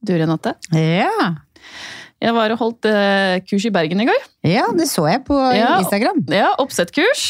Du, Renate? Ja. Jeg var og holdt kurs i Bergen i går. Ja, det så jeg på Instagram. Ja, oppsettkurs.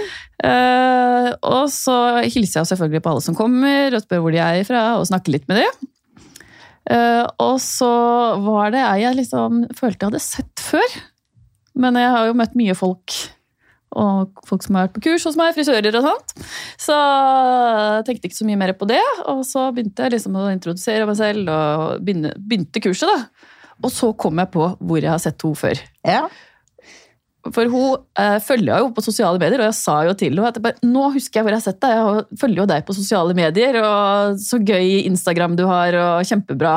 Og så hilser jeg selvfølgelig på alle som kommer, og spør hvor de er ifra, og snakker litt med dem. Og så var det jeg liksom følte jeg hadde sett før. Men jeg har jo møtt mye folk, og folk som har vært på kurs hos meg, frisører og sånt. Så jeg tenkte ikke så mye mer på det, og så begynte jeg liksom å introdusere meg selv, og begynte kurset da. Og så kom jeg på hvor jeg har sett henne før. Ja. For hun følger jeg jo på sosiale medier, og jeg sa jo til henne at nå husker jeg hvor jeg har sett deg. Jeg følger jo deg på sosiale medier, og så gøy Instagram du har, og kjempebra.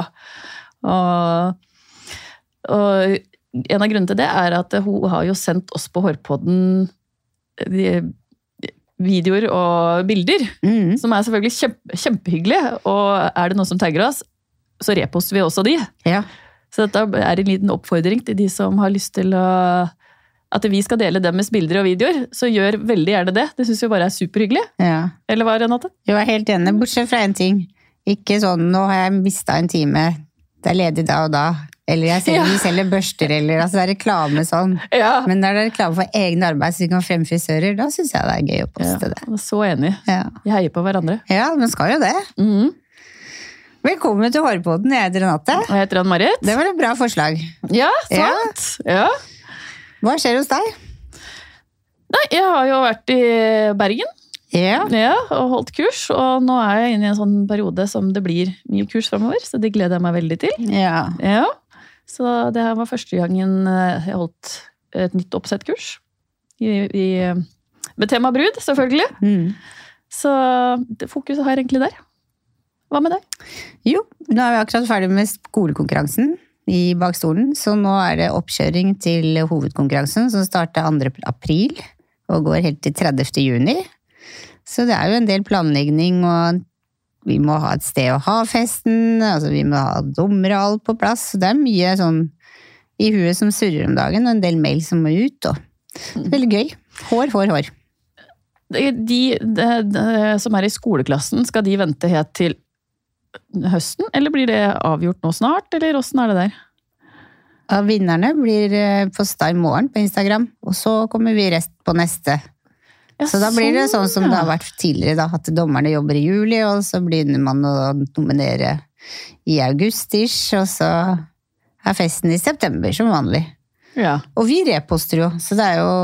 Og en av grunnene til det er at hun har jo sendt oss på Hårpodden videoer og bilder, som er selvfølgelig kjempehyggelig, og er det noen som tagger oss, så reposter vi også de. Ja. Så dette er en liten oppfordring til de som har lyst til at vi skal dele deres bilder og videoer, så gjør veldig gjerne det. Det synes jeg bare er superhyggelig. Ja. Eller hva, Renate? Jeg er helt enig, bortsett fra en ting. Ikke sånn, nå har jeg mistet en time, det er ledig da og da. Eller vi selger børster, eller altså det er reklame sånn. Ja. Men når det er reklame for egne arbeid, så vi kan fremme frisører, da synes jeg det er gøy å poste det. Ja, så enig. Ja. Jeg heier på hverandre. Ja, men skal jo det. Velkommen til Hårpodden, jeg heter Renate. Og jeg heter Ann-Marit. Det var et bra forslag. Ja, sant. Ja. Hva skjer hos deg? Nei, jeg har jo vært i Bergen. Ja, og holdt kurs, og nå er jeg inne i en sånn periode som det blir mye kurs fremover, så det gleder jeg meg veldig til. Ja. Så det her var første gangen jeg holdt et nytt oppsettkurs med tema brud, selvfølgelig. Så fokuset har jeg egentlig der. Hva med deg? Jo, nå er vi akkurat ferdig med skolekonkurransen i Bakstolen, så nå er det oppkjøring til hovedkonkurransen som starter 2. april og går helt til 30. juni. Så det er jo en del planlegging, og vi må ha et sted å ha festen, altså vi må ha dommer og alt på plass. Så det er mye sånn i huet som surrer om dagen, og en del mail som må ut. Og veldig gøy. Hår. De som er i skoleklassen, skal de vente helt til høsten, eller blir det avgjort nå snart, eller hvordan er det der? Ja, vinnerne blir postet i morgen på Instagram, og så kommer vi rest på neste. Ja, så da blir det sånn som det har vært tidligere, da, at dommerne jobber i juli, og så begynner man å nominere i august-ish, og så er festen i september som vanlig. Ja. Og vi reposter jo, så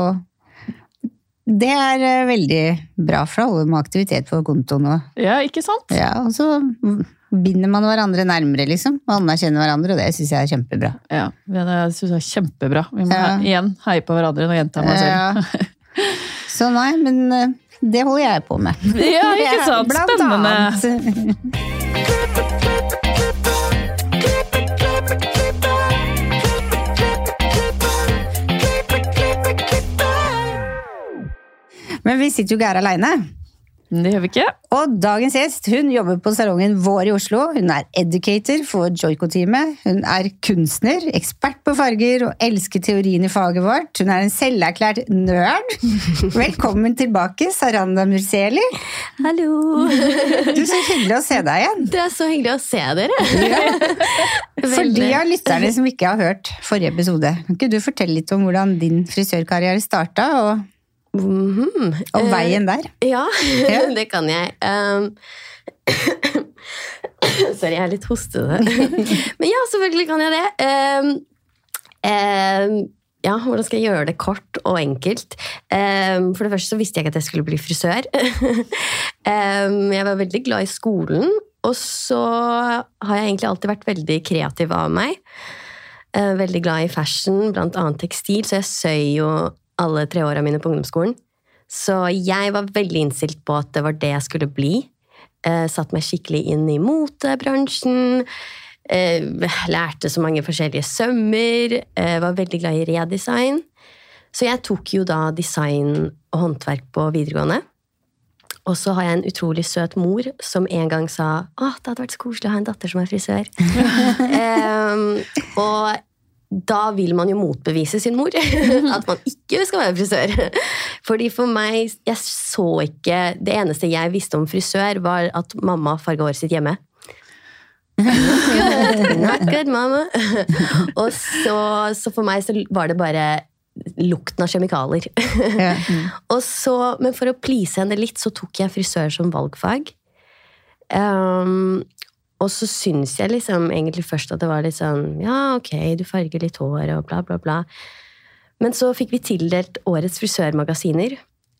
det er veldig bra for alle med aktivitet på kontoen nå. Ja, ikke sant? Ja, og så binder man hverandre nærmere, liksom, og anerkjenner hverandre, og det synes jeg er kjempebra. Ja, det synes jeg er kjempebra. Vi må igjen heie på hverandre når jenta meg selv. Ja. Så nei, men det holder jeg på med. Ja, ikke sant? Spennende. Men vi sitter jo ikke her alene. Det gjør vi ikke. Og dagens gjest, hun jobber på salongen Vår i Oslo. Hun er educator for Joico-teamet. Hun er kunstner, ekspert på farger og elsker teorien i faget vårt. Hun er en selverklært nerd. Velkommen tilbake, Saranda Murseli. Hallo. Du, så hyggelig å se deg igjen. Det er så hyggelig å se dere. Ja. For de av lytterne som ikke har hørt forrige episode, kan ikke du fortelle litt om hvordan din frisørkarriere startet, og veien der? Ja, det kan jeg. Sorry, jeg er litt hostete. Men ja, selvfølgelig kan jeg det. Ja, hvordan skal jeg gjøre det kort og enkelt? For det første så visste jeg ikke at jeg skulle bli frisør. Jeg var veldig glad i skolen, og så har jeg egentlig alltid vært veldig kreativ av meg. Veldig glad i fashion, blant annet tekstil, så jeg søy jo alle 3 årene mine på ungdomsskolen. Så jeg var veldig innstilt på at det var det jeg skulle bli. Satt meg skikkelig inn i motebransjen, lærte så mange forskjellige sømmer, var veldig glad i redesign. Så jeg tok jo da design og håndverk på videregående. Og så har jeg en utrolig søt mor som en gang sa det hadde vært så koselig å ha en datter som er frisør. Og da vil man jo motbevise sin mor at man ikke skal være frisør. Fordi for meg, jeg så ikke, det eneste jeg visste om frisør var at mamma farget håret sitt hjemme. Not good, mama. Og så for meg så var det bare lukten av kjemikalier. Ja. Og så, men for å please henne litt, så tok jeg frisør som valgfag. Og så synes jeg liksom egentlig først at det var litt sånn, ja, ok, du farger litt hår og bla bla bla. Men så fikk vi tildelt årets frisørmagasiner.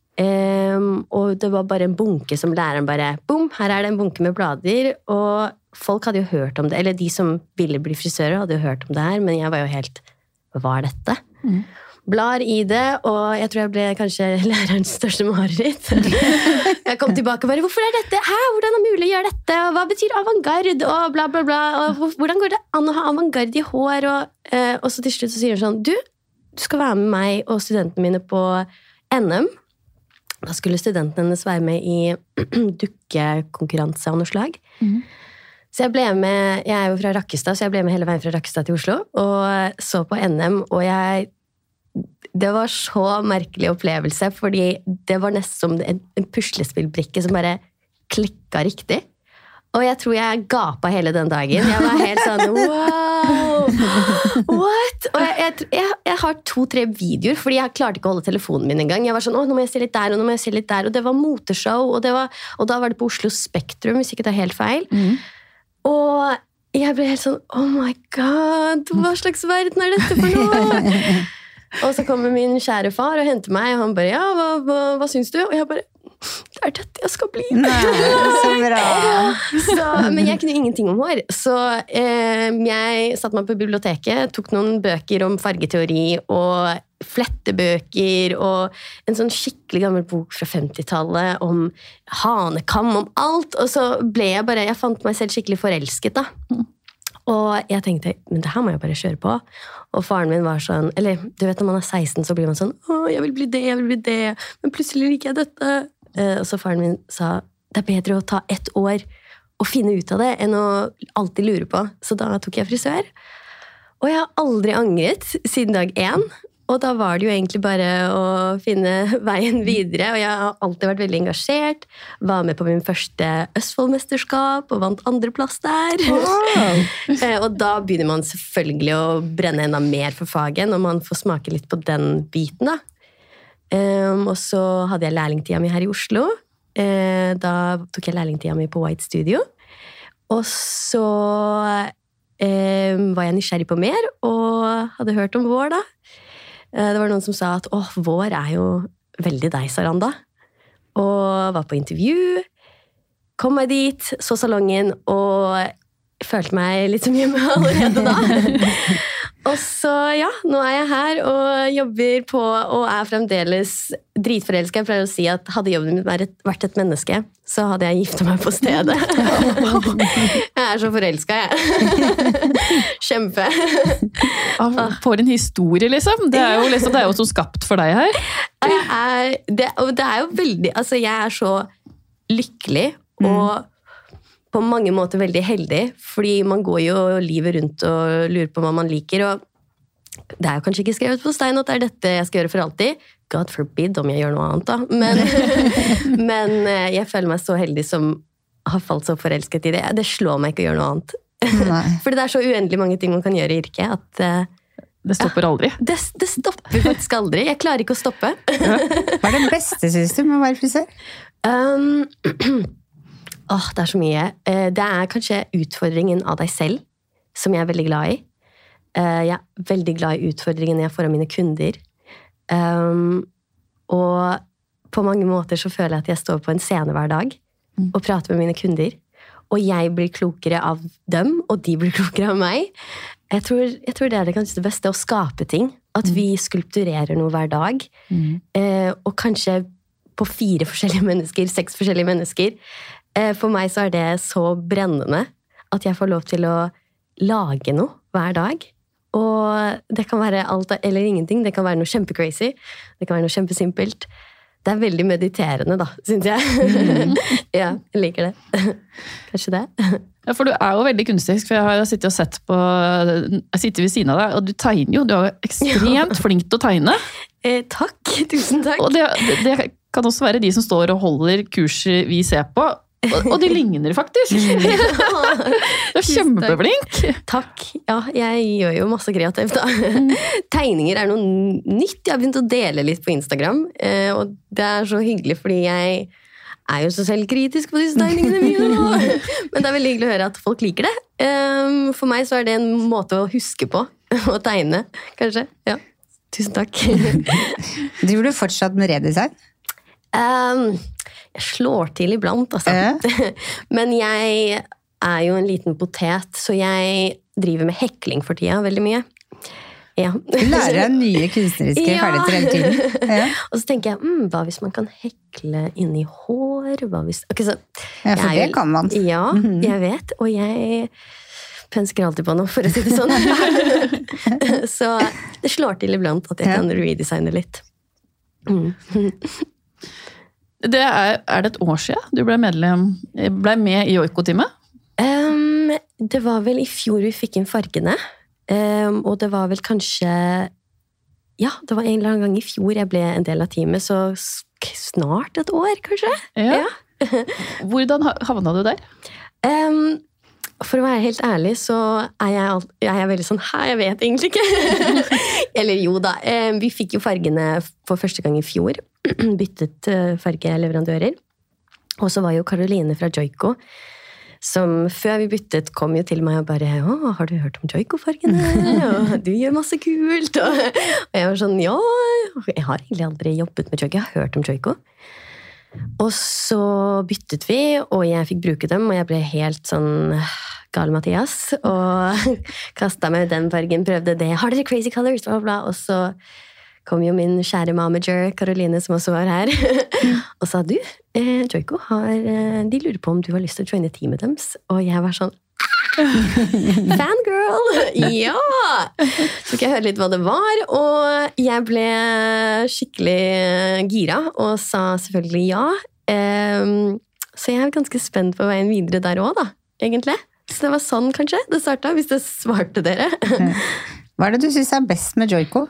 Og det var bare en bunke som læreren bare, boom, her er det en bunke med blader, og folk hadde jo hørt om det, eller de som ville bli frisører hadde jo hørt om det her, men jeg var jo helt, hva er dette? Blar i det, og jeg tror jeg ble kanskje lærerens største mareritt. Jeg kom tilbake og bare, hvorfor er dette? Hæ, hvordan er det mulig å gjøre dette? Og hva betyr avantgarde? Og bla bla bla, og hvordan går det an å ha avantgarde i hår? Og så til slutt så sier hun sånn, du skal være med meg og studentene mine på NM. Da skulle studentene hennes være med i dukkekonkurranse av noe slag. Så jeg ble med, jeg er jo fra Rakkestad, så jeg ble med hele veien fra Rakkestad til Oslo, og så på NM, og det var så merkelig opplevelse, fordi det var nesten som en puslespillbrikke som bare klikket riktig. Og jeg tror jeg gapet hele den dagen. Jeg var helt sånn, wow, what? Og jeg har 2-3 videoer, fordi jeg klarte ikke å holde telefonen min en gang. Jeg var sånn, nå må jeg se litt der, og nå må jeg se litt der. Og det var moteshow, og da var det på Oslo Spektrum, hvis ikke det er helt feil. Og jeg ble helt sånn, oh my god, hva slags verden er dette for noe? Og så kommer min kjære far og henter meg, og han bare, ja, hva syns du? Og jeg bare, det er dette jeg skal bli. Nei, så bra. Men jeg kunne ingenting om hår, så jeg satte meg på biblioteket, tok noen bøker om fargeteori og flettebøker og en sånn skikkelig gammel bok fra 50-tallet om hanekam, om alt, og så ble jeg fant meg selv skikkelig forelsket da. Og jeg tenkte, men det her må jeg bare kjøre på. Og faren min var sånn, eller du vet når man er 16 så blir man sånn, jeg vil bli det, men plutselig liker jeg dette. Og så faren min sa, det er bedre å ta 1 år og finne ut av det, enn å alltid lure på. Så da tok jeg frisør. Og jeg har aldri angret siden dag 1. Og da var det jo egentlig bare å finne veien videre, og jeg har alltid vært veldig engasjert, var med på min første Østfoldmesterskap, og vant 2. plass der. Wow. Og da begynner man selvfølgelig å brenne enda mer for faget, når man får smake litt på den biten da. Og så hadde jeg lærlingtida mi her i Oslo. Da tok jeg lærlingtida mi på White Studio. Og så var jeg nysgjerrig på mer, og hadde hørt om vår da. Det var noen som sa at vår er jo veldig deg, Saranda. Og var på intervju, kom meg dit, så salongen, og følte meg litt som hjemme allerede da. Og så, ja, nå er jeg her og jobber på, og er fremdeles dritforelsket. Jeg pleier å si at hadde jobben min vært et menneske, så hadde jeg giftet meg på stedet. Jeg er så forelsket, jeg. Kjempe. For en historie, liksom. Det er jo så skapt for deg her. Det er jo veldig, altså jeg er så lykkelig, og på mange måter veldig heldig, fordi man går jo livet rundt og lurer på hva man liker, og det er jo kanskje ikke skrevet på stein at det er dette jeg skal gjøre for alltid. God forbid om jeg gjør noe annet da. Men jeg føler meg så heldig som har falt så forelsket i det. Det slår meg ikke å gjøre noe annet. Fordi det er så uendelig mange ting man kan gjøre i yrket, at det stopper aldri. Det stopper faktisk aldri. Jeg klarer ikke å stoppe. Hva er det beste, synes du, med å være frisør? Det er så mye. Det er kanskje utfordringen av deg selv, som jeg er veldig glad i. Jeg er veldig glad i utfordringen jeg får av mine kunder. Og på mange måter så føler jeg at jeg står på en scene hver dag og prater med mine kunder. Og jeg blir klokere av dem, og de blir klokere av meg. Jeg tror det er det kanskje det beste, å skape ting. At vi skulpturerer noe hver dag. Og kanskje på 4 forskjellige mennesker, 6 forskjellige mennesker. For meg så er det så brennende at jeg får lov til å lage noe hver dag. Og det kan være alt eller ingenting. Det kan være noe kjempecrazy. Det kan være noe kjempesimpelt. Det er veldig mediterende da, synes jeg. Ja, jeg liker det. Kanskje det. Ja, for du er jo veldig kunstisk, for jeg har sittet og sett på, jeg sitter ved siden av deg, og du tegner jo, du er jo ekstremt flink til å tegne. Takk, tusen takk. Og det kan også være de som står og holder kurset vi ser på, Og de ligner faktisk. Det er kjempeflink. Takk. Ja, jeg gjør jo masse kreativt da. Tegninger er noe nytt. Jeg har begynt å dele litt på Instagram, og det er så hyggelig, fordi jeg er jo så selvkritisk på disse tegningene mine nå. Men det er veldig hyggelig å høre at folk liker det. For meg så er det en måte å huske på, å tegne, kanskje. Ja. Tusen takk. Driver du fortsatt med redesign? Jeg slår til iblant, altså. Men jeg er jo en liten potet, så jeg driver med hekling for tida veldig mye. Ja. Du lærer deg nye kunstneriske ferdigheter hele tiden. Ja. Og så tenker jeg, hva hvis man kan hekle inn i hår? Hva hvis... Okay, så Ja, for det kan man. Ja, jeg vet, og jeg pønsker alltid på noe, for å si det sånn. Så det slår til iblant at jeg kan redesigne litt. Det er det et år siden du ble med i Joiko-teamet? Det var vel i fjor vi fikk inn fargene, og det var vel kanskje, ja, det var en eller annen gang i fjor jeg ble en del av teamet, så snart et år, kanskje? Ja. Hvordan havna du der? For å være helt ærlig, så er jeg veldig sånn, jeg vet egentlig ikke. Eller jo da, vi fikk jo fargene for første gang i fjor, byttet fargeleverandører. Og så var jo Caroline fra Joiko, som før vi byttet kom jo til meg og bare, har du hørt om Joiko-fargene? Og du gjør masse kult. Og jeg var sånn, ja, jeg har egentlig aldri jobbet med Joiko, jeg har hørt om Joiko. Og så byttet vi, og jeg fikk bruke dem, og jeg ble helt sånn gal Mathias, og kastet meg den fargen, prøvde det, har dere crazy colors, bla bla, og så kom jo min kjære manager, Caroline, som også var her, og sa, Joiko, de lurer på om du har lyst til å joine teamet deres, og jeg var sånn, fangirl, ja! Så skal jeg høre litt hva det var, og jeg ble skikkelig gira, og sa selvfølgelig ja. Så jeg er ganske spent på veien videre der også, da, egentlig. Så det var sånn, kanskje, det startet, hvis det svarte dere. Hva er det du synes er best med Joiko?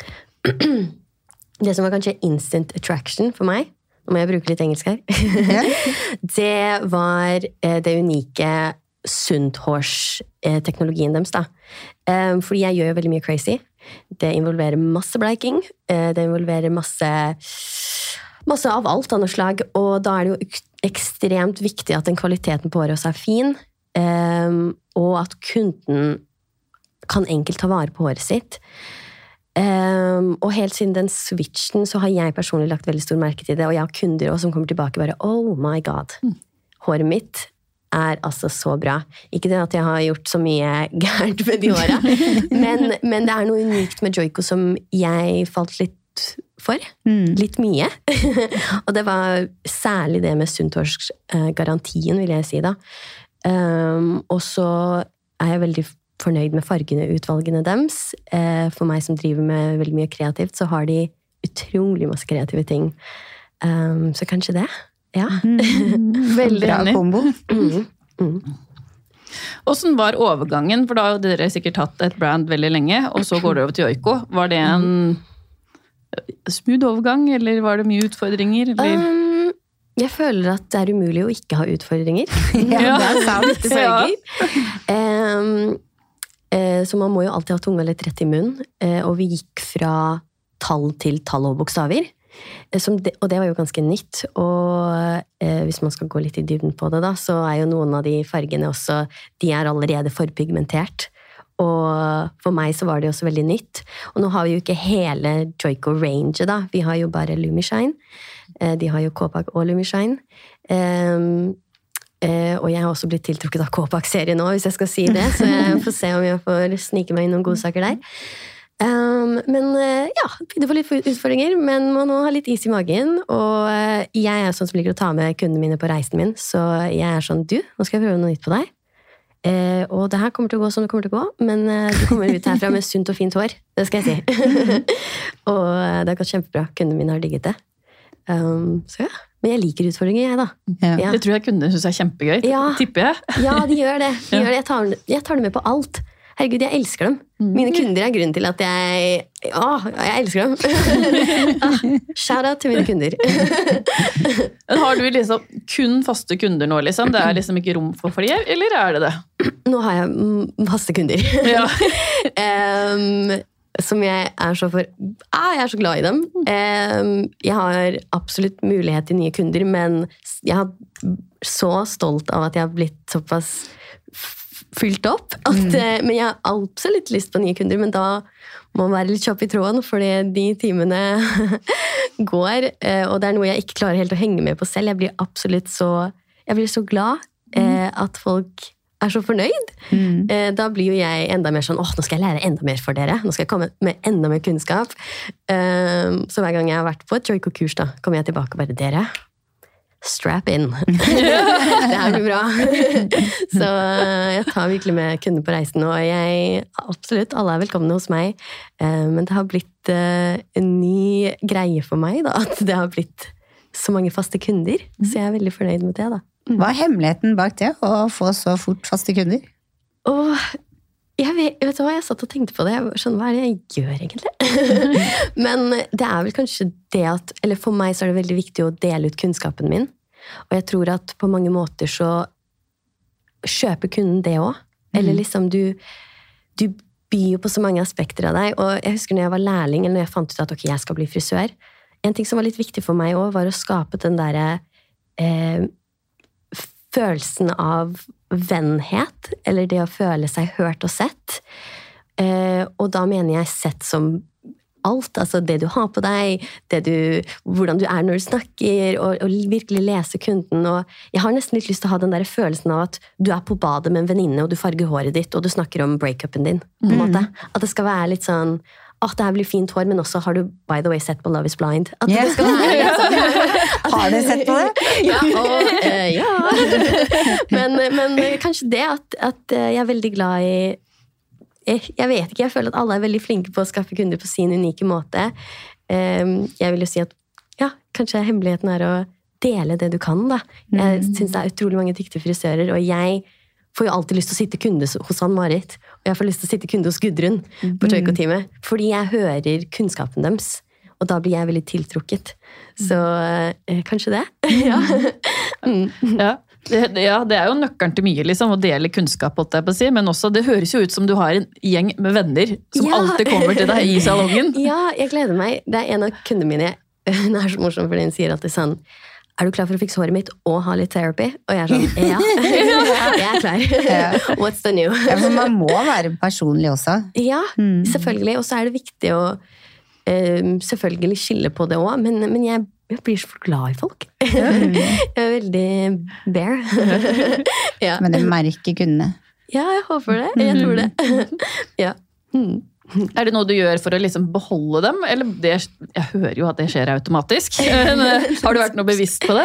Det som var kanskje instant attraction for meg, nå må jeg bruke litt engelsk her, det var det unike sunnhårsteknologien deres da. Fordi jeg gjør jo veldig mye crazy. Det involverer masse bleiking, det involverer masse av alt av noe slag, og da er det jo ekstremt viktig at den kvaliteten på håret også er fin, og at kunden kan enkelt ta vare på håret sitt. Og helt siden den switchen så har jeg personlig lagt veldig stor merke til det, og jeg har kunder også som kommer tilbake bare, oh my god, håret mitt er altså så bra. Ikke det at jeg har gjort så mye gærent med de håra, men det er noe unikt med Joiko som jeg falt litt for. Litt mye. Og det var særlig det med sunnhårsgarantien, vil jeg si da. Og så er jeg veldig fornøyd med fargene utvalgene deres. For meg som driver med veldig mye kreativt, så har de utrolig masse kreative ting. Så kanskje det. Ja. Veldig bra kombo. Hvordan var overgangen? For da har dere sikkert hatt et brand veldig lenge, og så går det over til Joiko. Var det en smooth overgang, eller var det mye utfordringer? Eller? Jeg føler at det er umulig å ikke ha utfordringer. Ja, det er sant. Så man må jo alltid ha tunga litt rett i munnen, og vi gikk fra tall til tall og bokstaver. Og det var jo ganske nytt, og hvis man skal gå litt i dybden på det da, så er jo noen av de fargene også, de er allerede forpigmentert, og for meg så var det også veldig nytt. Og nå har vi jo ikke hele Joiko range da, vi har jo bare Lumishine, de har jo Kåpak og Lumishine, og jeg har også blitt tiltrukket av Kåpak-serien nå, hvis jeg skal si det, så jeg får se om jeg får snike meg inn noen godsaker der. Men ja, det var litt utfordringer, men man må ha litt is i magen, og jeg er sånn som liker å ta med kundene mine på reisen min, så jeg er sånn, nå skal jeg prøve noe nytt på deg, og det her kommer til å gå som det kommer til å gå, men du kommer ut herfra med sunt og fint hår, det skal jeg si. Og det har gått kjempebra, kundene mine har digget det. Så ja, men jeg liker utfordringer, jeg da. Ja. Det tror jeg kundene synes er kjempegøy, tipper jeg. Ja, de gjør det. Jeg tar det med på alt. herregud, jeg elsker dem. Mine kunder er grunnen til at jeg elsker dem. Shout out til mine kunder. Men har du liksom kun faste kunder nå, liksom? Det er liksom ikke rom for flere, eller er det det? Nå har jeg faste kunder. Ja. Som jeg er så jeg er så glad i dem. Jeg har absolutt mulighet til nye kunder, men jeg er så stolt av at jeg har blitt såpass fylt opp. Men jeg har absolutt lyst på nye kunder, men da må man være litt kjapp i tråden, fordi de timene går, og det er noe jeg ikke klarer helt å henge med på selv. Jeg blir så glad at folk er så fornøyd. Da blir jo jeg enda mer sånn, nå skal jeg lære enda mer for dere. Nå skal jeg komme med enda mer kunnskap. Så hver gang jeg har vært på et Joico-kurs, da kommer jeg tilbake og bare, dere, strap in. Det her blir bra. Så jeg tar virkelig med kunder på reisen, og absolutt, alle er velkomne hos meg. Men det har blitt en ny greie for meg, da, at det har blitt så mange faste kunder. Så jeg er veldig fornøyd med det, da. Hva er hemmeligheten bak det, å få så fort faste kunder? Vet du hva, jeg satt og tenkte på det. Hva er det jeg gjør egentlig? Men det er vel kanskje det at, eller for meg så er det veldig viktig å dele ut kunnskapen min. Og jeg tror at på mange måter så kjøper kunden det også. Eller liksom du byr jo på så mange aspekter av deg. Og jeg husker når jeg var lærling, eller når jeg fant ut at ok, jeg skal bli frisør. En ting som var litt viktig for meg også, var å skape den der følelsen av vennhet, eller det å føle seg hørt og sett. Og da mener jeg sett som alt, altså det du har på deg, hvordan du er når du snakker, og virkelig lese kunden. Og jeg har nesten litt lyst til å ha den der følelsen av at du er på badet med en venninne, og du farger håret ditt, og du snakker om break-upen din. På en måte. At det skal være litt sånn, det her blir fint hår, men også har du, by the way, sett på Love is Blind. At det skal være litt sånn. Har du sett på det? Ja. Men kanskje det at jeg er veldig glad i jeg vet ikke, jeg føler at alle er veldig flinke på å skaffe kunder på sin unike måte. Jeg vil jo si at kanskje hemmeligheten er å dele det du kan, da. Jeg synes det er utrolig mange dyktige frisører, og jeg får jo alltid lyst til å sitte kunde hos Ann-Marit, og jeg får lyst til å sitte kunde hos Gudrun på Joico-teamet, fordi jeg hører kunnskapen deres, og da blir jeg veldig tiltrukket. Så kanskje det? Ja, det er jo nøkkelen til mye, liksom, å dele kunnskap, men også, det høres jo ut som du har en gjeng med venner som alltid kommer til deg i salongen. Ja, jeg gleder meg. Det er en av kundene mine, hun er så morsom, for den sier alltid sånn, er du klar for å fikse håret mitt og ha litt therapy? Og jeg er sånn, jeg er klar. What's the new? Ja, for man må være personlig også. Ja, selvfølgelig. Og så er det viktig å selvfølgelig skille på det også, men jeg blir så glad i folk. Jeg er veldig bear. Men det merker kundene. Ja, jeg håper det. Jeg tror det. Ja. Er det noe du gjør for å liksom beholde dem? Eller jeg hører jo at det skjer automatisk. Har du vært noe bevisst på det?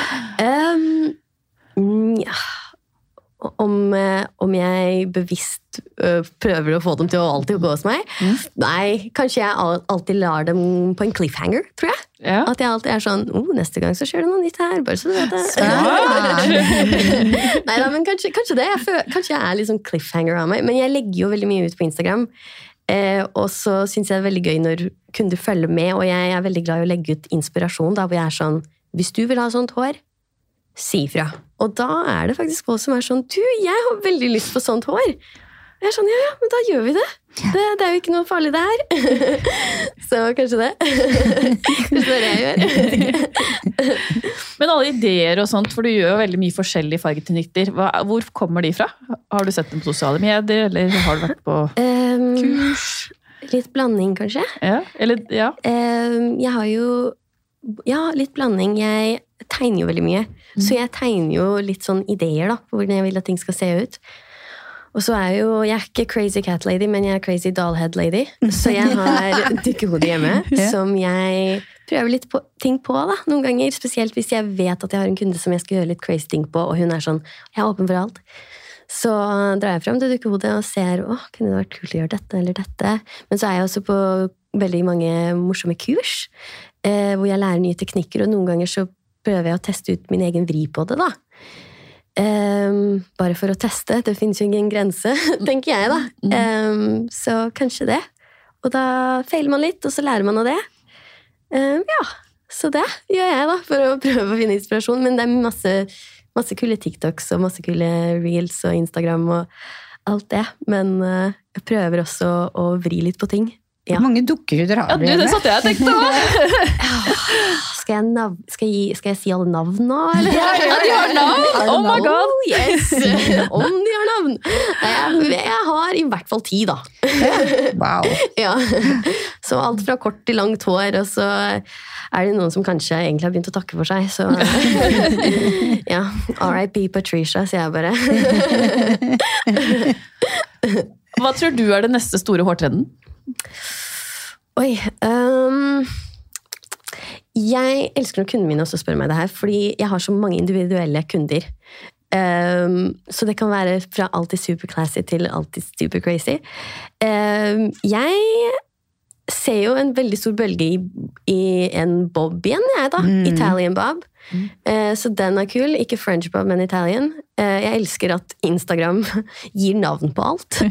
Om jeg bevisst prøver å få dem til å alltid gå hos meg? Nei, kanskje jeg alltid lar dem på en cliffhanger, tror jeg. Ja. At jeg alltid er sånn, neste gang så skjer det noe nytt her, bare så du vet det. Neida, men kanskje det. Kanskje jeg er litt sånn cliffhanger av meg, men jeg legger jo veldig mye ut på Instagram. Og så synes jeg det er veldig gøy når kunder følger med, og jeg er veldig glad i å legge ut inspirasjon, da, hvor jeg er sånn, hvis du vil ha sånt hår, si fra. Og da er det faktisk folk som er sånn, jeg har veldig lyst på sånt hår. Jeg er sånn, men da gjør vi det. Det er jo ikke noe farlig det her. Så kanskje det. Kanskje det er det jeg gjør. Men alle ideer og sånt, for du gjør jo veldig mye forskjellige fargeteknikker. Hvor kommer de fra? Har du sett dem på sosiale medier, eller har du vært på kurs? Litt blanding, kanskje. Ja. Jeg har jo litt blanding. Jeg tegner jo veldig mye. Så jeg tegner jo litt sånn ideer da, på hvordan jeg vil at ting skal se ut. Og så er jeg er ikke crazy cat lady, men jeg er crazy dollhead lady. Så jeg har dukkehode hjemme, som jeg prøver litt ting på da, noen ganger. Spesielt hvis jeg vet at jeg har en kunde som jeg skal gjøre litt crazy ting på, og hun er sånn, jeg er åpen for alt. Så drar jeg frem til dukkehodet og ser, kunne det vært kult å gjøre dette eller dette. Men så er jeg også på veldig mange morsomme kurs, hvor jeg lærer nye teknikker, og noen ganger så prøver jeg å teste ut min egen vri på det da. Bare for å teste. Det finnes jo ingen grense, tenker jeg da. Så kanskje det. Og da feiler man litt, og så lærer man av det. Ja, så det gjør jeg da, for å prøve å finne inspirasjon. Men det er masse kule TikToks, og masse kule Reels og Instagram og alt det. Men jeg prøver også å vri litt på ting. Ja. Hvor mange dukkehuder har du? Ja, det satt jeg tenkte på. Skal jeg si alle navn nå, eller? Ja, de har navn! Oh my god! Oh, yes! Om de har navn! Jeg har i hvert fall 10 da. Wow. Ja. Så alt fra kort til langt hår, og så er det noen som kanskje egentlig har begynt å takke for seg, så ja, R.I.P. Patricia, sier jeg bare. Hva tror du er det neste store hårtrenden? Oi, jeg elsker når kundene mine også spør meg det her, fordi jeg har så mange individuelle kunder. Så det kan være fra alltid super classy til alltid super crazy. Jeg ser jo en veldig stor bølge i en bob igjen, jeg da. Italian bob. Så den er kul. Ikke French bob, men Italian. Jeg elsker at Instagram gir navn på alt.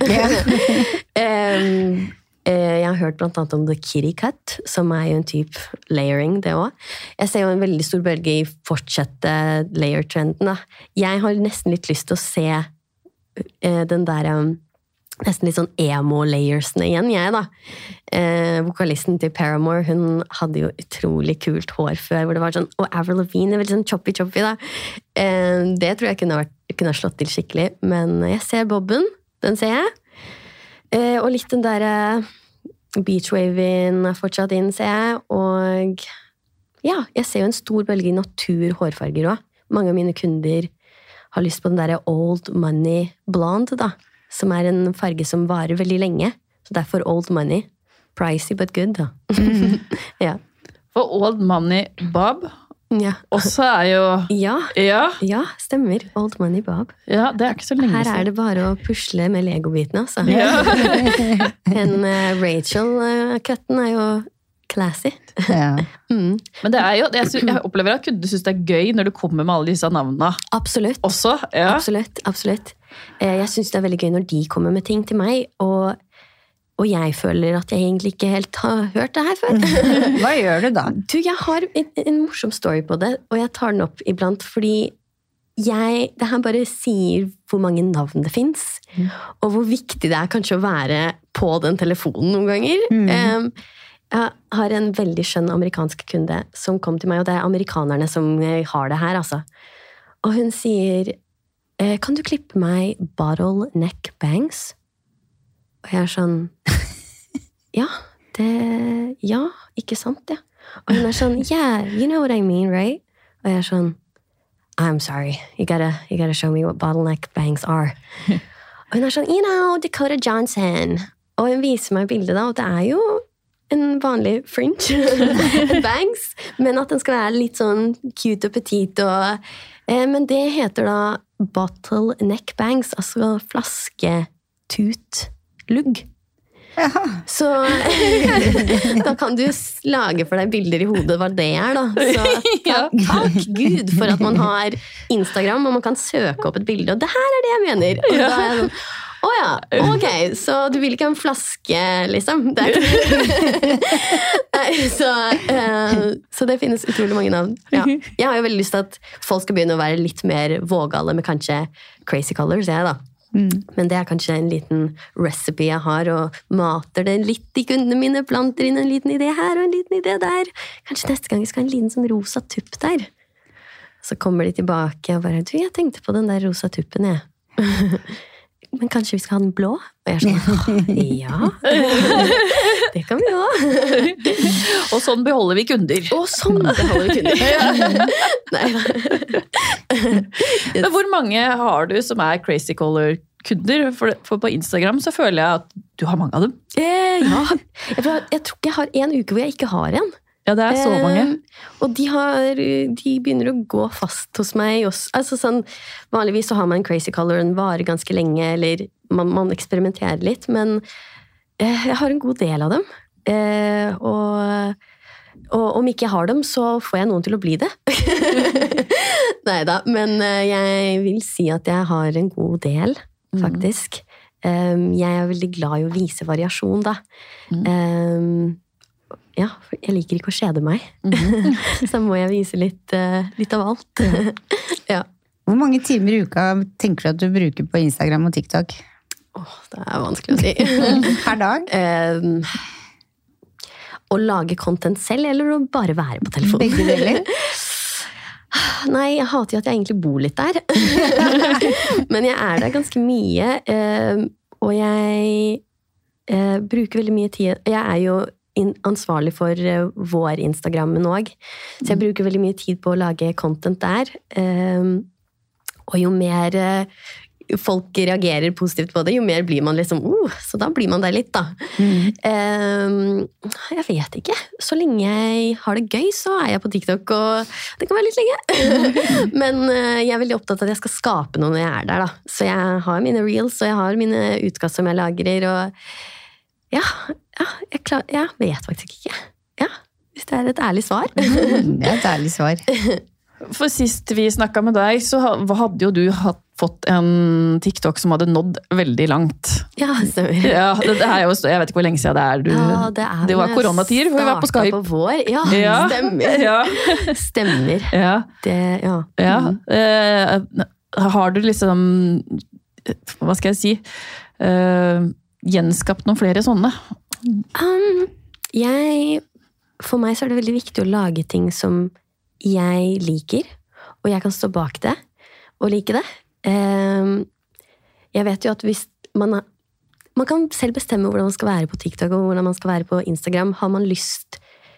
Jeg har hørt blant annet om the kitty cut, som er jo en type layering, det også. Jeg ser jo en veldig stor bølge i fortsette layer-trenden. Da. Jeg har nesten litt lyst til å se den der nesten litt sånn emo-layersene igjen, jeg da. Vokalisten til Paramore, hun hadde jo utrolig kult hår før, hvor det var sånn, og Avril Lavigne er veldig sånn choppy da. Det tror jeg kunne ha slått til skikkelig, men jeg ser bobben, den ser jeg. Og litt den der beachwaven er fortsatt inn, ser jeg. Og ja, jeg ser jo en stor bølge i natur-hårfarger også. Mange av mine kunder har lyst på den der old money blonde, da. Som er en farge som varer veldig lenge. Så derfor old money. Pricey but good, da. Ja. For old money bob Ja. også er jo... Ja, stemmer. Old money bob. Ja, det er ikke så lenge Her siden. er det bare å pusle med Lego-bitene, altså. Ja. En Rachel-cutten er jo classy. Ja. Men det er jo, jeg opplever at kunder synes det er gøy når du kommer med alle disse navnene. Absolutt. Også, ja. Absolutt. Jeg synes det er veldig gøy når de kommer med ting til meg, og jeg føler at jeg egentlig ikke helt har hørt det her før. Hva gjør du da? Du, jeg har en morsom story på det, og jeg tar den opp iblant, fordi det her bare sier hvor mange navn det finnes, og hvor viktig det er kanskje å være på den telefonen noen ganger. Jeg har en veldig skjønn amerikansk kunde som kom til meg, og det er amerikanerne som har det her, altså. Og hun sier, kan du klippe meg bottle neck bangs? Og jeg er sånn, ja, ikke sant, ja. Og hun er sånn, yeah, you know what I mean, right? Og jeg er sånn, I'm sorry, you gotta show me what bottleneck bangs are. Og hun er sånn, you know, Dakota Johnson. Og hun viser meg bildet da, og det er jo en vanlig fringe, bangs, men at den skal være litt sånn cute og petit, men det heter da bottleneck bangs, altså flasketut. Lugg. Så da kan du lage for deg bilder i hodet hva det er da. Så takk Gud for at man har Instagram og man kan søke opp et bilde, og det her er det jeg mener. Og da er jeg sånn, åja, ok, så du vil ikke ha en flaske, liksom? Det er Nei, så det finnes utrolig mange navn. Ja. Jeg har jo veldig lyst til at folk skal begynne å være litt mer vågale med kanskje crazy colors, jeg da. Men det er kanskje en liten recipe jeg har, og mater det litt i kundene mine, planter inn en liten idé her og en liten idé der. Kanskje neste gang jeg skal ha en liten sånn rosa tupp der. Så kommer de tilbake og bare, du, jeg tenkte på den der rosa tuppen, jeg. Men kanskje vi skal ha den blå? Og jeg er sånn, ja, det kan vi jo. Og sånn beholder vi kunder. Og sånn beholder vi kunder. Nei. Men hvor mange har du som er crazy color kunder? For på Instagram så føler jeg at du har mange av dem. Ja, jeg tror ikke jeg har en uke hvor jeg ikke har en. Ja, det er så mange. Og de begynner å gå fast hos meg også. Altså sånn, vanligvis så har man en crazy color, den varer ganske lenge, eller man eksperimenterer litt, men jeg har en god del av dem. Og om ikke jeg har dem, så får jeg noen til å bli det. Neida, men jeg vil si at jeg har en god del, faktisk. Jeg er veldig glad i å vise variasjon, da. Ja, for jeg liker ikke å kjede meg. Så må jeg vise litt av alt. Ja. Hvor mange timer i uka tenker du at du bruker på Instagram og TikTok? Det er vanskelig å si. Per dag? Å lage content selv, eller å bare være på telefonen? Begge deler? Nei, jeg hater jo at jeg egentlig bor litt der. Men jeg er der ganske mye, og jeg bruker veldig mye tid. Jeg er jo ansvarlig for vår Instagrammen også, så jeg bruker veldig mye tid på å lage content der. Og jo mer folk reagerer positivt på det, jo mer blir man liksom, så da blir man der litt, da. Jeg vet ikke. Så lenge jeg har det gøy, så er jeg på TikTok, og det kan være litt lenge. Men jeg er veldig opptatt av at jeg skal skape noe når jeg er der, da. Så jeg har mine reels, og jeg har mine utkast som jeg lagrer, og jeg vet faktisk ikke. Ja, hvis det er et ærlig svar. Det er et ærlig svar. For sist vi snakket med deg, så hadde jo du fått en TikTok som hadde nådd veldig langt. Ja, stemmer. Ja, det er jo, jeg vet ikke hvor lenge siden det er. Det var koronatid, hvor vi var på Skype. På vår. Ja, stemmer. Ja. Stemmer. Ja. Har du liksom, hva skal jeg si, gjenskapt noen flere sånne? For meg så er det veldig viktig å lage ting som jeg liker, og jeg kan stå bak det og like det. Jeg vet jo at hvis man kan selv bestemme hvordan man skal være på TikTok og hvordan man skal være på Instagram. Har man lyst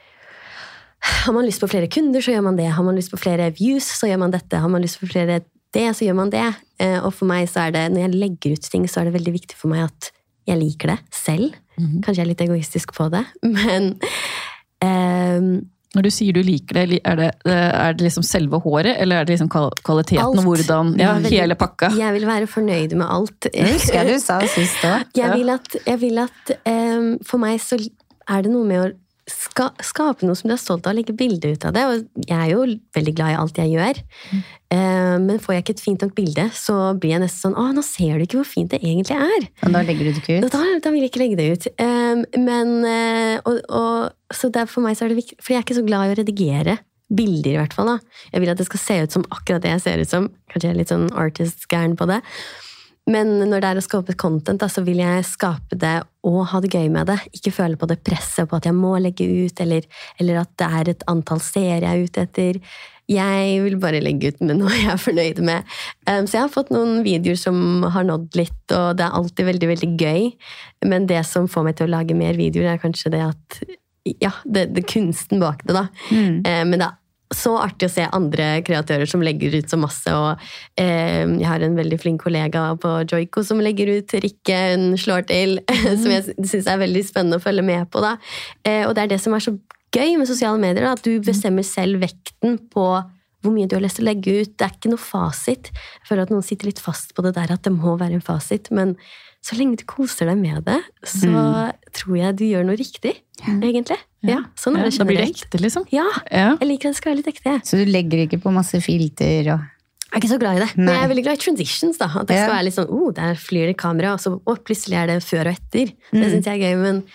på flere kunder, så gjør man det. Har man lyst på flere views, så gjør man dette. Har man lyst på flere det, så gjør man det. Og for meg så er det, når jeg legger ut ting, så er det veldig viktig for meg at jeg liker det selv. Kanskje jeg er litt egoistisk på det, men når du sier du liker det, er det liksom selve håret, eller er det liksom kvaliteten alt. Og hvordan, hele pakka? Jeg vil være fornøyd med alt. Det husker jeg du sa sist også. Jeg vil at for meg så er det noe med å skape noe som du er stolt av, å legge bilder ut av det, og jeg er jo veldig glad i alt jeg gjør. Men får jeg ikke et fint nok bilde, så blir jeg nesten sånn, nå ser du ikke hvor fint det egentlig er. Og da legger du det ikke ut? Da vil jeg ikke legge det ut. Så for meg så er det viktig, for jeg er ikke så glad i å redigere bilder i hvert fall. Da. Jeg vil at det skal se ut som akkurat det jeg ser ut som. Kanskje jeg er litt sånn artist-gæren på det. Men når det er å skape content, da, så vil jeg skape det og ha det gøy med det. Ikke føle på det presset på at jeg må legge ut, eller at det er et antall seere jeg er ute etter. Jeg vil bare legge ut med noe jeg er fornøyd med. Så jeg har fått noen videoer som har nådd litt, og det er alltid veldig, veldig gøy. Men det som får meg til å lage mer videoer, er kanskje det at det er kunsten bak det, da. Men det er så artig å se andre kreatører som legger ut så masse, og jeg har en veldig flink kollega på Joiko som legger ut Rikke, hun slår til, som jeg synes er veldig spennende å følge med på, da. Og det er det som er så gøy med sosiale medier, da, at du bestemmer selv vekten på hvor mye du har lyst til å legge ut. Det er ikke noe fasit. Jeg føler at noen sitter litt fast på det der at det må være en fasit, men så lenge du koser deg med det, så tror jeg du gjør noe riktig, egentlig. Ja, sånn er det generelt. Da blir det ekte, liksom. Ja, jeg liker at det skal være litt ekte. Så du legger ikke på masse filter og... Jeg er ikke så glad i det, men jeg er veldig glad i transitions, da. At det skal være litt sånn, der flyr det kamera, og så plutselig er det før og etter. Det synes jeg er gøy, men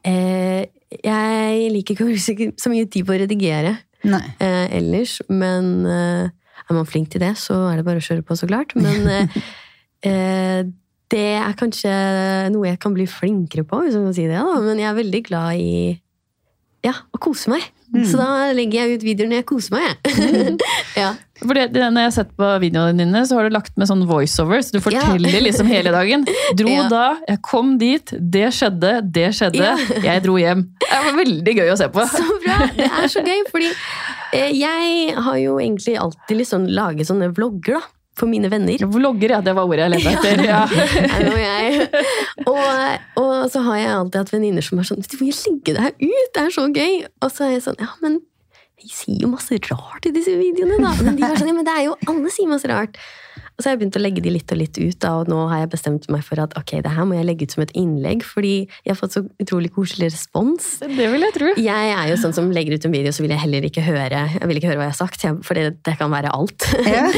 jeg liker ikke å bruke så mye tid på å redigere ellers, men er man flink til det, så er det bare å kjøre på, så klart. Men det er kanskje noe jeg kan bli flinkere på, hvis man kan si det, da. Men jeg er veldig glad i å kose meg. Så da legger jeg ut videoer når jeg koser meg. For når jeg har sett på videoene dine, så har du lagt med sånn voiceover, så du forteller liksom hele dagen. Da, jeg kom dit, det skjedde, jeg dro hjem. Det var veldig gøy å se på. Så bra, det er så gøy, fordi jeg har jo egentlig alltid liksom laget sånne vlogger, da. For mine venner. Vlogger, det var ordet jeg lette etter. Og så har jeg alltid hatt venninner som er sånn, du må jo legge det her ut, det er så gøy. Og så er jeg sånn, men jeg sier jo masse rart i disse videoene da. Men de var sånn, ja, men det er jo, alle sier masse rart. Og så har jeg begynt å legge de litt og litt ut da, og nå har jeg bestemt meg for at ok, det her må jeg legge ut som et innlegg, fordi jeg har fått så utrolig koselig respons. Det vil jeg tro. Jeg er jo sånn som legger ut en video, så vil jeg heller ikke høre, hva jeg har sagt, for det kan være alt. Ja.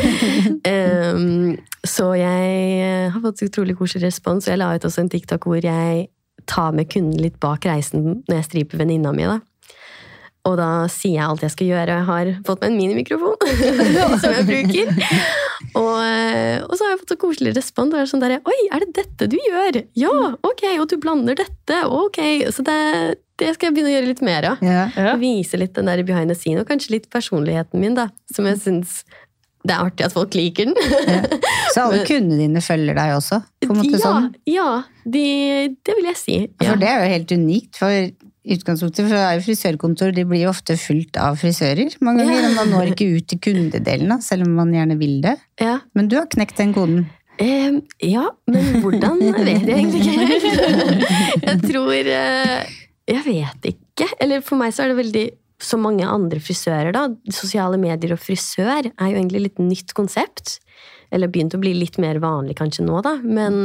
Så jeg har fått så utrolig koselig respons, og jeg la ut også en TikTok hvor jeg tar med kunden litt bak reisen når jeg striper venninna mi da. Og da sier jeg alt jeg skal gjøre. Jeg har fått meg en minimikrofon som jeg bruker. Og så har jeg fått så koselig respons. Det er sånn der, oi, er det dette du gjør? Ja, ok, og du blander dette, ok. Så det skal jeg begynne å gjøre litt mer av. Ja. Vise litt den der behind the scene, og kanskje litt personligheten min da, som jeg synes det er artig at folk liker den. Ja. Så alle kundene dine følger deg også? På en måte sånn? Ja, det vil jeg si. Ja. For det er jo helt unikt, for utgangspunktet, for det er jo frisørkontor, de blir jo ofte fullt av frisører mange ganger, og man når ikke ut til kundedelen, selv om man gjerne vil det. Ja. Men du har knekt den koden. Ja, men hvordan vet jeg egentlig ikke. Jeg tror, jeg vet ikke. Eller for meg så er det veldig, som mange andre frisører da, sosiale medier og frisør er jo egentlig litt nytt konsept. Eller begynt å bli litt mer vanlig kanskje nå da, men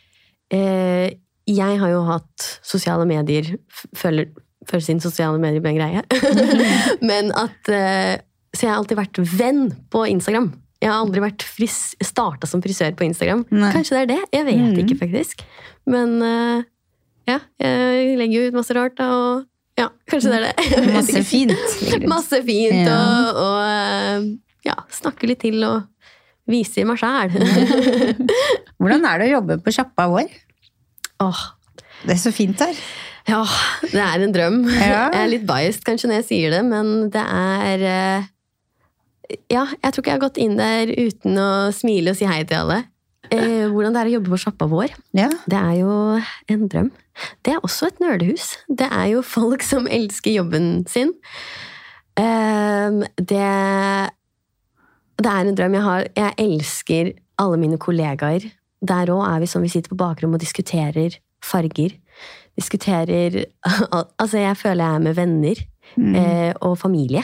jeg har jo hatt sosiale medier, før sin sosiale medier ble en greie. Men så jeg har alltid vært venn på Instagram. Jeg har aldri vært startet som frisør på Instagram. Nei. Kanskje det er det? Jeg vet ikke faktisk. Men ja, jeg legger jo ut masse rart da, og ja, kanskje det er det. Masse fint. Masse fint, Ja. og ja, snakke litt til og vise meg selv. Hvordan er det å jobbe på sjappa vår? Åh, Det er så fint her. ja, det er en drøm. Ja. Jeg er litt biased kanskje når jeg sier det, men det er ja, jeg tror ikke jeg har gått inn der uten å smile og si hei til alle. Hvordan det er å jobbe på sjappa vår, Ja. det er jo en drøm. Det er også et nerdehus. Det er jo folk som elsker jobben sin. Det er en drøm jeg har. Jeg elsker alle mine kollegaer. Der også er vi som vi sitter på bakrom og diskuterer farger. Diskuterer, altså jeg føler jeg er med venner og familie.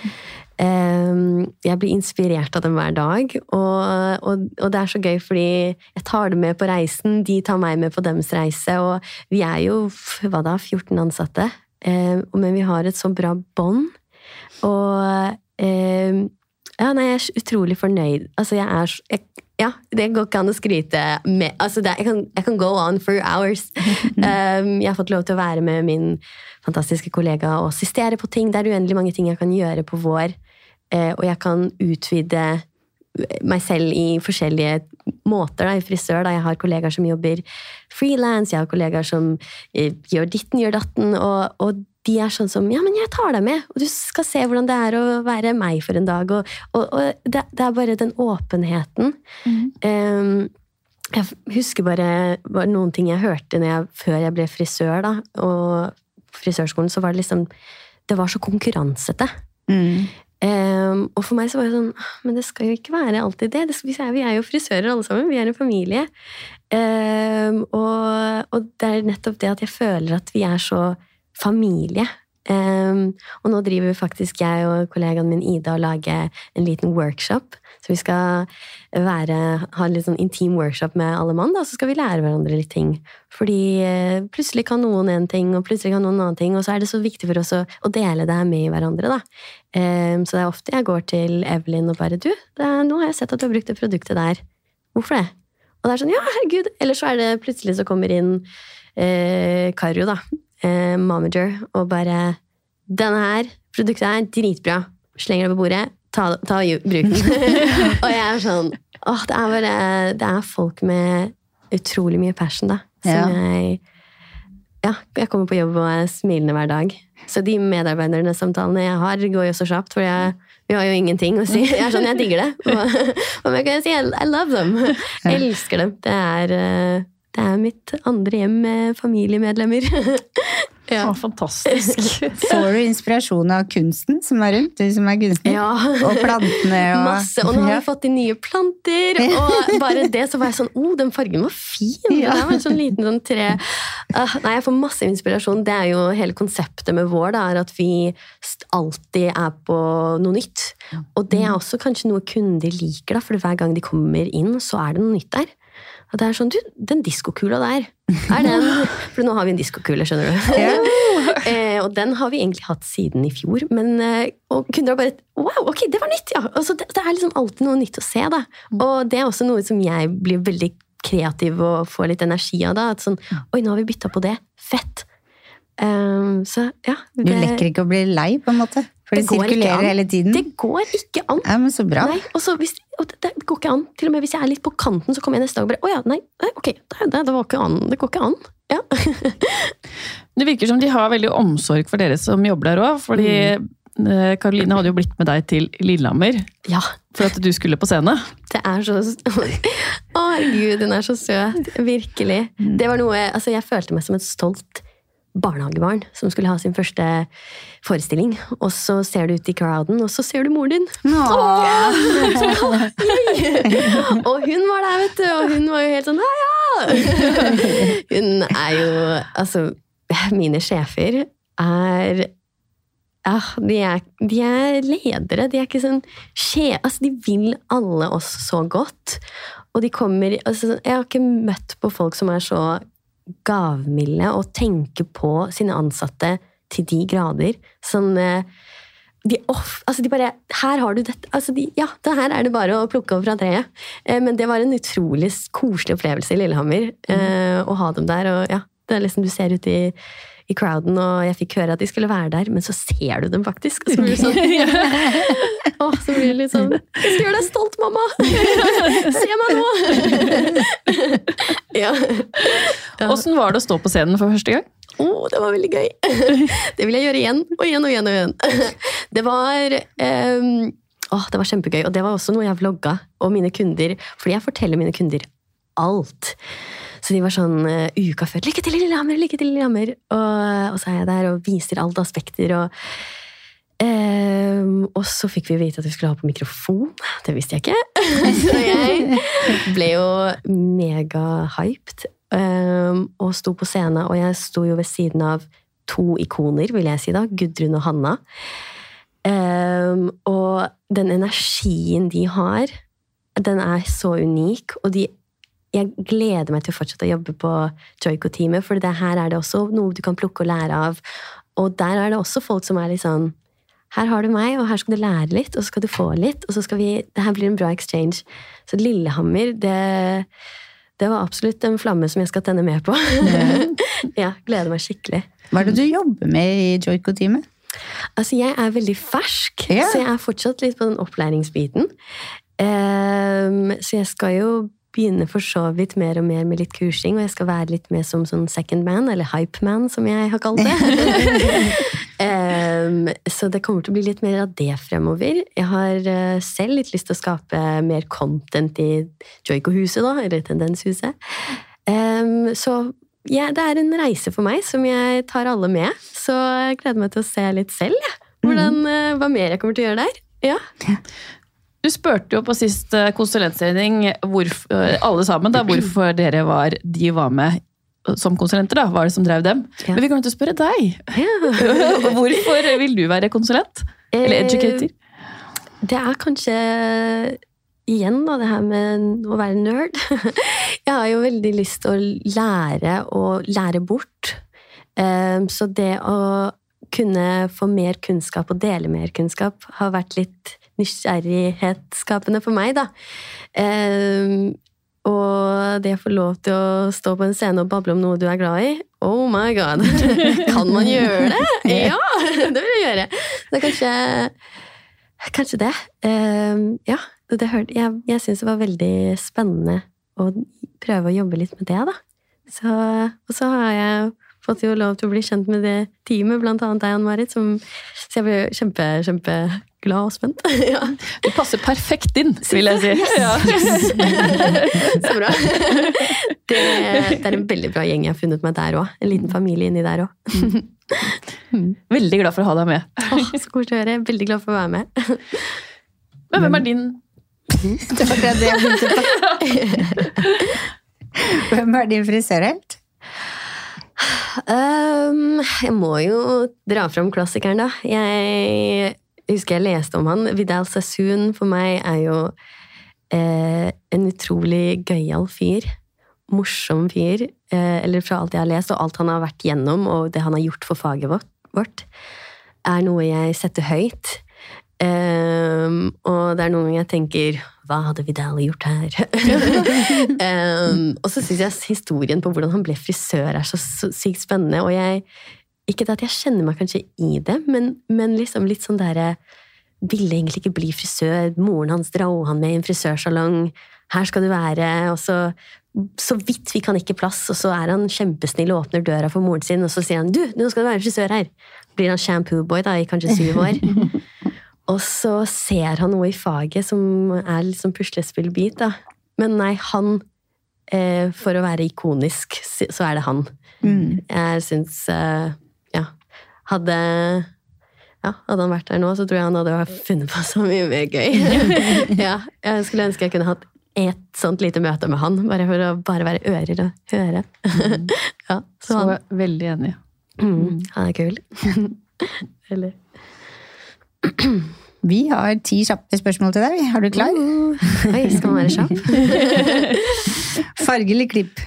Jeg blir inspirert av dem hver dag, og det er så gøy fordi jeg tar dem med på reisen, de tar meg med på deres reise, og vi er jo, 14 ansatte, men vi har et så bra bånd, og ja, nei, jeg er utrolig fornøyd. Altså, ja, det går ikke an å skryte med, altså jeg kan go on for hours. Jeg har fått lov til å være med min fantastiske kollega og assistere på ting. Det er uendelig mange ting jeg kan gjøre på vår, og jeg kan utvide meg selv i forskjellige måter da, i frisør. Da. Jeg har kollegaer som jobber freelance, jeg har kollegaer som gjør ditten, gjør datten, og de er sånn som, ja, men jeg tar deg med, og du skal se hvordan det er å være meg for en dag, og det er bare den åpenheten. Jeg husker bare noen ting jeg hørte før jeg ble frisør, da, og på frisørskolen, så var det liksom, det var så konkurransete. Og for meg så var det sånn, men det skal jo ikke være alltid det. Vi er jo frisører alle sammen, vi er en familie. Og det er nettopp det at jeg føler at vi er så familie. Og nå driver faktisk jeg og kollegaen min Ida og lager en liten workshop. Så vi skal ha en litt sånn intim workshop med alle mann, da, så skal vi lære hverandre litt ting. Fordi plutselig kan noen en ting, og plutselig kan noen annen ting, og så er det så viktig for oss å dele det her med hverandre, da. Så det er ofte jeg går til Evelyn og bare, nå har jeg sett at du har brukt det produktet der. Hvorfor det? Og det er sånn, ja, herregud. Eller så er det plutselig så kommer inn Karo, da, momager, og bare, denne her produktet er dritbra. Slenger det på bordet, ta og bruk den. Og jeg er sånn, det er folk med utrolig mye passion, da. Som jeg kommer på jobb og er smilende hver dag. Så de medarbeiderne samtalene jeg har, går jo så kjapt, for vi har jo ingenting å si. Jeg er sånn, jeg digger det. Og jeg kan si, I love them. Jeg elsker dem. Det er mitt andre hjem med familiemedlemmer. Ja. Fantastisk. Får du inspirasjon av kunsten som er rundt, du som er kunstner? Ja. Og plantene og... Masse, og nå har vi fått de nye planter, og bare det så var jeg sånn, den fargen var fin. Ja. Det var en sånn liten sånn tre. Nei, jeg får masse inspirasjon. Det jo hele konseptet med vår, da, at vi alltid på noe nytt. Og det også kanskje noe kunder liker, da, for hver gang de kommer inn, så det noe nytt der. Og det sånn, du, den diskokula der, den? For nå har vi en diskokule, skjønner du. Og den har vi egentlig hatt siden i fjor, men og kunder har bare, wow, ok, det var nytt, ja. Altså, det liksom alltid noe nytt å se, da. Og det også noe som jeg blir veldig kreativ og får litt energi av, da. At sånn, oi, nå har vi byttet på det, fett. Så, ja. Du lekker ikke å bli lei, på en måte? For det sirkulerer hele tiden? Det går ikke an. Ja, men så bra. Nei, og så det går ikke an. Til og med hvis jeg litt på kanten, så kommer jeg neste dag og bare, åja, nei, ok, det var ikke an. Det går ikke an. Ja. Det virker som de har veldig omsorg for dere som jobber der også, fordi Karoline hadde jo blitt med deg til Lillehammer. Ja. For at du skulle på scene. Det så... Herregud, den så søt. Virkelig. Det var noe... Altså, jeg følte meg som et stolt barnehagebarn som skulle ha sin første forestilling. Og så ser du ut i crowden, og så ser du moren din. Og hun var der, vet du. Og hun var jo helt sånn, ja! Hun jo... Altså, mine sjefer ja, de ledere, de ikke sånn altså de vil alle oss så godt, og de kommer, altså jeg har ikke møtt på folk som så gavmilde og tenker på sine ansatte til de grader, sånn altså de bare, her har du dette, altså ja, det her det bare å plukke opp fra treet, men det var en utrolig koselig opplevelse i Lillehammer, å ha dem der, og ja, det liksom du ser ut i crowden, og jeg fikk høre at de skulle være der, men så ser du dem faktisk, og så blir det sånn, så blir det litt sånn, jeg skal gjøre deg stolt, mamma! Se meg nå! Ja. Hvordan var det å stå på scenen for første gang? Det var veldig gøy. Det vil jeg gjøre igjen, og igjen, og igjen, og igjen. Det var kjempegøy, og det var også noe jeg vlogga, og mine kunder, fordi jeg forteller mine kunder alt. Så de var sånn uka før, lykke til Lillehammer, lykke til Lillehammer. Og så jeg der og viser alt aspekter. Og så fikk vi vite at vi skulle ha på mikrofon. Det visste jeg ikke. Så jeg ble jo mega hyped og sto på scenen. Og jeg sto jo ved siden av 2 ikoner, vil jeg si da, Gudrun og Hanna. Og den energien de har, den så unik, og jeg gleder meg til å fortsette å jobbe på Joico-teamet, for det her det også noe du kan plukke og lære av. Og der det også folk som litt sånn, her har du meg, og her skal du lære litt, og så skal du få litt, og så skal det her blir en bra exchange. Så Lillehammer, det var absolutt en flamme som jeg skal tenne med på. Ja, gleder meg skikkelig. Hva det du jobber med i Joico-teamet? Altså, jeg veldig fersk, så jeg fortsatt litt på den opplæringsbiten. Så jeg skal jo begynne for så vidt mer og mer med litt kursing, og jeg skal være litt mer som sånn second man, eller hype man, som jeg har kalt det. Så det kommer til å bli litt mer av det fremover. Jeg har selv litt lyst til å skape mer content i Joico-huset da, eller Tendenshuset. Så ja, det en reise for meg, som jeg tar alle med, så jeg gleder meg til å se litt selv, hva mer jeg kommer til å gjøre der. Ja. Du spurte jo på sist konsulentsending alle sammen da, hvorfor de var med som konsulenter da, hva det som drev dem? Ja. Men vi kommer til å spørre deg. Ja. Hvorfor vil du være konsulent? Eller educator? Det kanskje igjen da, det her med å være nerd. Jeg har jo veldig lyst til å lære bort. Så det å kunne få mer kunnskap og dele mer kunnskap har vært litt nysgjerrighetsskapende for meg, da. Og det å få lov til å stå på en scene og bable om noe du glad i, oh my god, kan man gjøre det? Ja, det vil jeg gjøre. Det kanskje det. Ja, jeg synes det var veldig spennende å prøve å jobbe litt med det, da. Og så har jeg fått jo lov til å bli kjent med det teamet, blant annet deg, Ann-Marit, så jeg ble kjempeglad og spent. Ja. Du passer perfekt inn, vil jeg si. Ja. Så bra. Det en veldig bra gjeng jeg har funnet meg der også. En liten familie inni der også. Veldig glad for å ha deg med. Så kort å høre. Veldig glad for å være med. Men hvem din? Det var det jeg begynte på. Hvem din frisørhelt? Jeg må jo dra frem klassikeren da. Jeg husker jeg leste om han. Vidal Sassoon for meg jo en utrolig gøyal fyr. Morsom fyr. Eller fra alt jeg har lest, og alt han har vært gjennom, og det han har gjort for faget vårt, noe jeg setter høyt. Og det noe jeg tenker, hva hadde Vidal gjort her? Og så synes jeg historien på hvordan han ble frisør så sykt spennende, og ikke det at jeg kjenner meg kanskje i det, men liksom litt sånn der, ville egentlig ikke bli frisør, moren hans dra han med i en frisørsalong, her skal du være, og så vidt vi kan ikke plass, og så han kjempesnill og åpner døra for moren sin, og så sier han, du, nå skal du være frisør her. Blir han shampoo boy da, i kanskje 7 år. Og så ser han noe i faget som litt sånn puslespillbit da. Men nei, han, for å være ikonisk, så det han. Jeg synes, hadde han vært der nå, så tror jeg han hadde funnet på så mye mer gøy. Jeg skulle ønske jeg kunne hatt et sånt lite møte med han, bare for å være ører og høre. Så veldig enig. Han kul. Eller... Vi har 10 kjappe spørsmål til deg. Har du klar? Oi, skal man være kjapp? Farge eller klipp?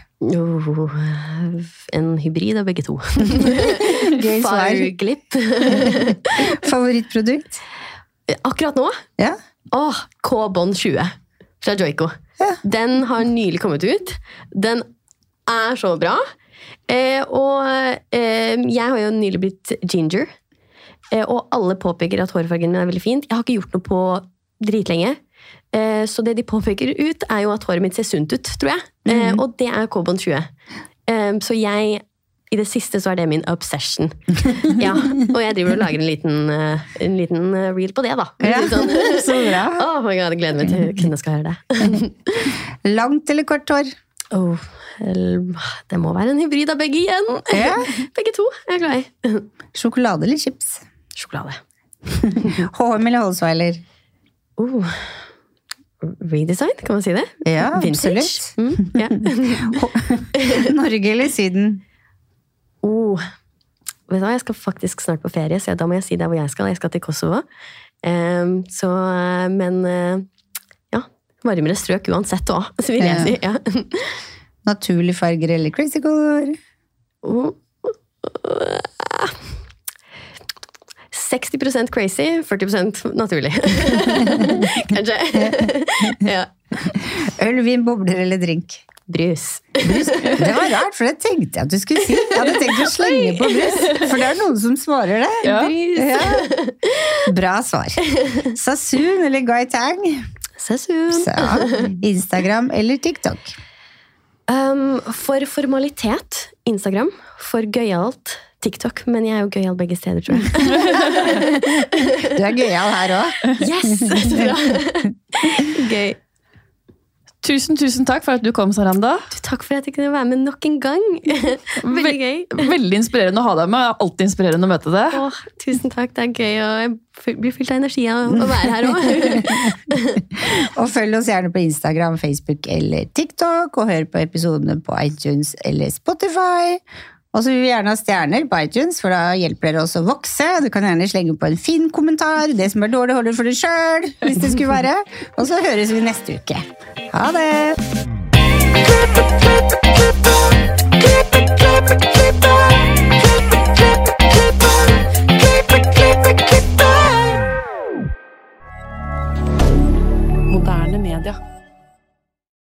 En hybrid av begge to. Gøy svar. Farglipp. Favorittprodukt? Akkurat nå? Ja. K-Bond 20 fra Joico. Ja. Den har nylig kommet ut. Den så bra. Og jeg har jo nylig blitt ginger. Og alle påpeker at hårfargen min veldig fint. Jeg har ikke gjort noe på dritlenge. Så det de påpeker ut jo at håret mitt ser sunt ut, tror jeg. Og det K-Bond 20. Så i det siste så det min obsession. Ja, og jeg driver og lager en liten reel på det da. Ja, sånn. så bra. Oh my god, jeg gleder meg til kunne skal høre det. Langt eller kort hår? Det må være en hybrid av begge igjen. Ja. Begge to, jeg glad i. Sjokolade eller chips? Sjokolade. HM eller Holsweiler? Redesign, kan man si det? Ja, vintage. absolutt. Ja. Norge eller Syden? Vet du hva, jeg skal faktisk snart på ferie, så da må jeg si det hvor jeg skal. Jeg skal til Kosovo. Men varmere strøk uansett også, så vil jeg si. Ja. Naturlige farger eller crazy color? 60% crazy, 40% naturlig. Kanskje. Ja. Øl, vin, bobler eller drink? Brus. Brus? Det var rart, for det tenkte jeg at du skulle si. Jeg hadde tenkt å slenge på brus, for det noen som svarer det. Ja. Brus. Ja. Bra svar. Sassoon eller Guy Tang? Sassoon. Instagram eller TikTok? For formalitet, Instagram. For gøyalt, TikTok. Men jeg jo gøyal begge steder, tror jeg. Du gøyal her også. Yes! Så bra. Gøy. Tusen takk for at du kom, Saranda. Takk for at jeg kunne være med nok en gang. Veldig gøy. Veldig inspirerende å ha deg med. Alltid inspirerende å møte deg. Tusen takk, det gøy. Og jeg blir fylt av energi av å være her også. Og følg oss gjerne på Instagram, Facebook eller TikTok, og hør på episodene på iTunes eller Spotify. Og så vil vi gjerne ha stjerner på iTunes, for da hjelper dere oss å vokse. Du kan gjerne slenge på en fin kommentar. Det som dårlig, holder for deg selv, hvis det skulle være. Og så høres vi neste uke. Ha det!